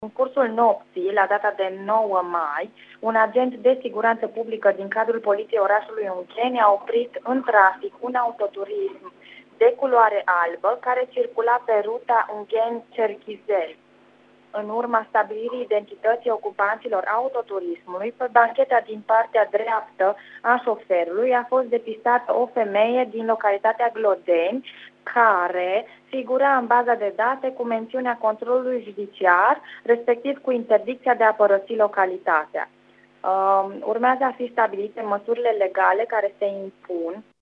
În cursul nopții, la data de 9 mai, un agent de siguranță publică din cadrul Poliției orașului Ungheni a oprit în trafic un autoturism de culoare albă care circula pe ruta Ungheni-Cerchizeli. În urma stabilirii identității ocupanților autoturismului, pe bancheta din partea dreaptă a șoferului a fost depistată o femeie din localitatea Glodeni, care figura în baza de date cu mențiunea controlului judiciar, respectiv cu interdicția de a părăsi localitatea. Urmează a fi stabilite măsurile legale care se impun